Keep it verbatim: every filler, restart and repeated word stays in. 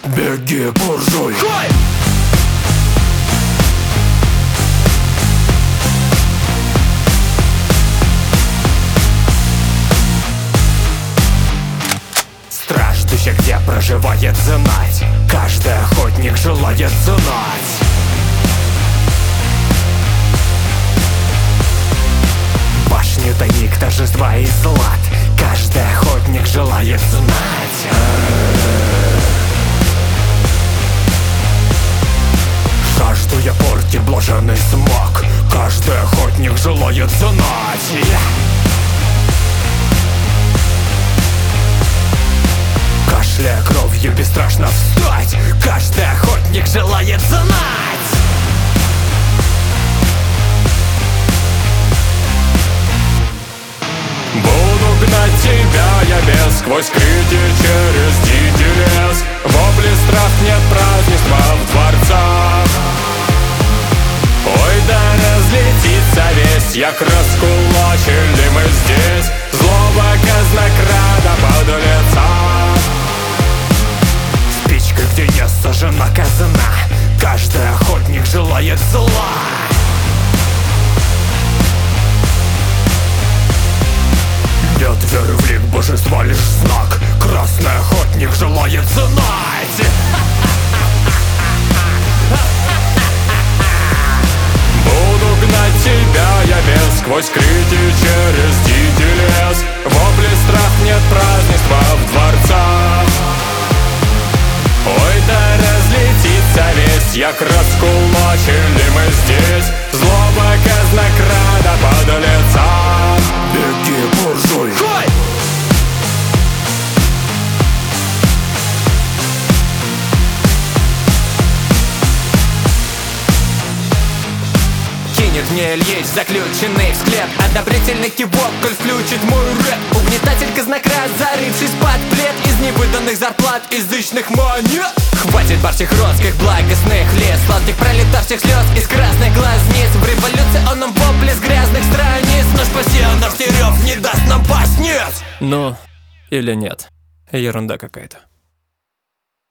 Беги, буржуй! Хой! Страждущий, где проживает знать, каждый охотник желает знать. Башни тайник торжества и злат, каждый охотник желает знать. Жажду я порти блаженный смог, каждый охотник желает знать. Кашляя кровью бесстрашно встать, каждый охотник желает знать. Буду гнать тебя я без, сквозь крики через дикий лес. Вопли страх, нет празднества в дворцах. Ой, да разлетится весть, як раскулачили мы здесь. Злоба казнокрада под лица. Спичка, где я сожжена казна, каждый охотник желает зла. Нет веры в лик божества, лишь знак, красный охотник желает знать. Буду гнать тебя я без, сквозь крики через дикий лес. Вопли страх, нет празднества в дворцах. Ой, да разлетится весть, як раскулачили мы здесь. Злоба казнокрада под лица. Беги, буржуй! Хой! Кинет мне Ильич, заключенный в склеп. Одобрительный кивок, коль включит мой рэп. Угнетатель казнократ, зарившись под плед. Из невыданных зарплат, язычных монет. Хватит барских родских благостных лес, сладких пролетарских слез из красных глазниц. В революционном вопле с грязных страниц наш пассионарский рев не даст нам паснец. Ну, или нет, ерунда какая-то.